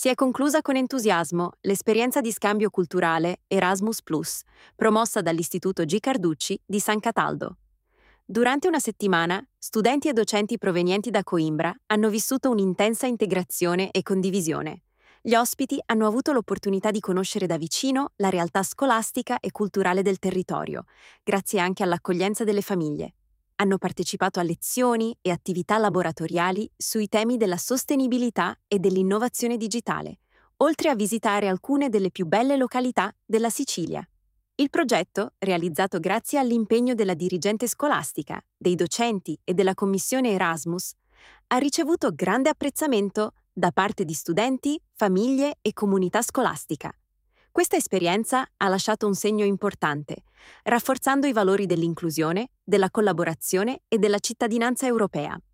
Si è conclusa con entusiasmo l'esperienza di scambio culturale Erasmus Plus, promossa dall'Istituto G. Carducci di San Cataldo. Durante una settimana, studenti e docenti provenienti da Coimbra hanno vissuto un'intensa integrazione e condivisione. Gli ospiti hanno avuto l'opportunità di conoscere da vicino la realtà scolastica e culturale del territorio, grazie anche all'accoglienza delle famiglie. Hanno partecipato a lezioni e attività laboratoriali sui temi della sostenibilità e dell'innovazione digitale, oltre a visitare alcune delle più belle località della Sicilia. Il progetto, realizzato grazie all'impegno della dirigente scolastica, dei docenti e della commissione Erasmus, ha ricevuto grande apprezzamento da parte di studenti, famiglie e comunità scolastica. Questa esperienza ha lasciato un segno importante, rafforzando i valori dell'inclusione, della collaborazione e della cittadinanza europea.